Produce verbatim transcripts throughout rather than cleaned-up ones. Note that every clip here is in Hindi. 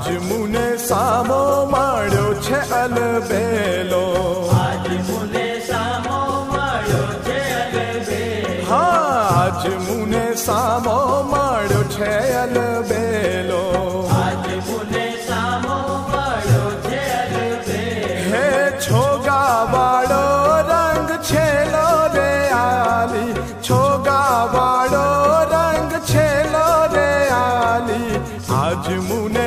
आज मुने सामो माड्यो छे अलबेलो, आज मुने सामो माड्यो छे अलबेलो, हाँ आज मुने सामो माड्यो छे अलबेलो, आज मुने सामो माड्यो छे अलबेलो। हे छोगा वाळो रंग छेलो रे आली, छोगा वाळो रंग छेलो रे आली, आज मुने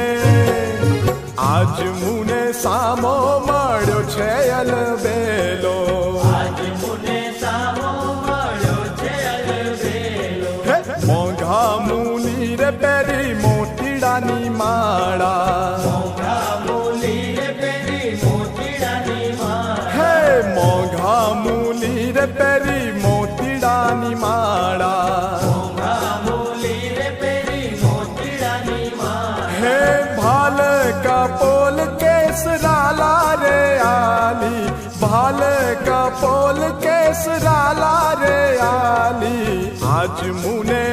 आज मुने सामो माड्यो छे अलबेलो, आज मुने सामो माड्यो छे अलबेलो। हे मोंघा मुनी रे पेरी मोतीडानी माळा, मोंघा मुनी रे पेरी मोतीडानी माळा, हे मोंघा मुनी रे पेरी मोतीडानी माळा, मोंघा मुनी रे पेरी मोतीडानी माळा। हे भाल का पोल केसराला रे आली, भाल का पोल केसराला रे आली, आज मुने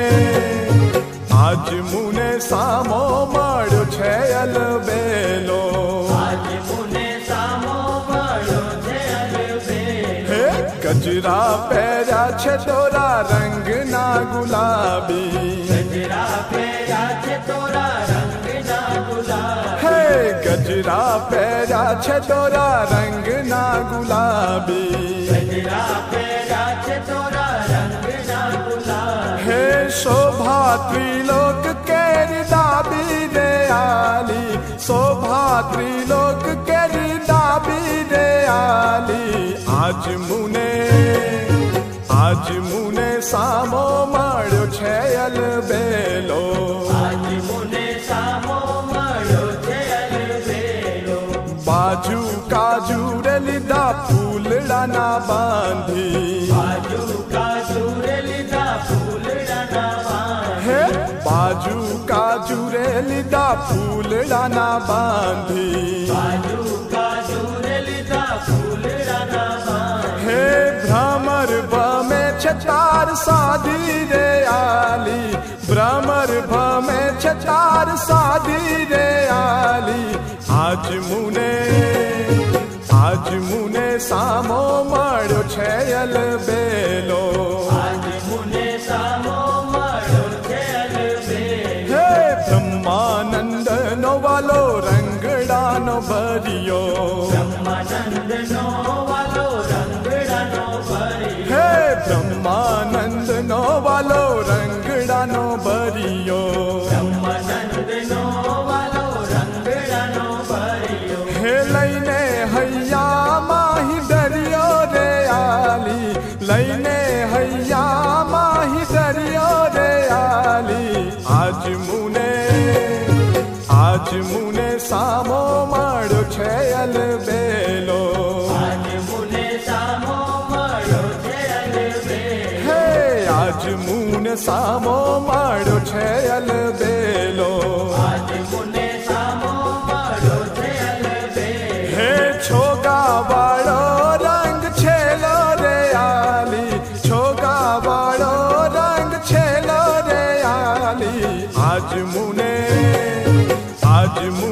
आज मुने सामो माड्यो छे अलबेलो, आज मुने सामो माड्यो छे अलबेलो। हे गजरा पेर्या छे तोरा रंग ना गुलाबी, गजरा पेर्या छे तोरा रंग ना गुलाबी, हे गजरा पेर्या छे तोरा रंग ना गुलाबी, गजरा पेर्या छे तोरा रंग ना गुलाबी। हे शोभा त्रिलोक केरी दाबी रे आली, शोभा त्रिलोक केरी दाबी रे आली, आज मुने आज मुने सामो माड्यो छे अलबेलो, आज मुने सामो माड्यो छे अलबेलो। बाजू काजू रे लीधा फूलड़ा ना बांधी, बाजू काजू रे लीधा फूलड़ा ना बांधी, हे बाजू काजू रे लीधा फूलड़ा ना बांधी, बाजू काजू रे लीधा फूलड़ा ना बांधी। हे भ्रमर भमे छतार साधी रे आली, भ्रमर भमे छतार साधी रे आली, आज मुने आज मुने सामो माड्यो छे अलबेलो, आज मुने सामो माड्यो छे अलबेलो। हे ब्रह्मानंद नो वालो रंगड़ा नो भरियो, ब्रह्मानंद नो वालो रंगड़ा नो भरियो, हे ब्रह्मानंद नो वालो रंगड़ा नो भरियो, ब्रह्मानंद नो वालो रंगड़ा नो भरियो। हे लईने हैया माही डरियो रे आली, लईने हैया माही डरियो रे आली, आज मुने आज मुने सामो माड्यो छे अलबेलो, आज मुने सामो माड्यो छे अलबेलो, हे आज मुने सामो माड्यो छे अलबेलो, आज मुने सामो माड्यो छे अलबेलो। हे छोगा वाळो रंग छेलो रे आली, छोगा वाळो रंग छेलो रे आली, आज मुने आज मुने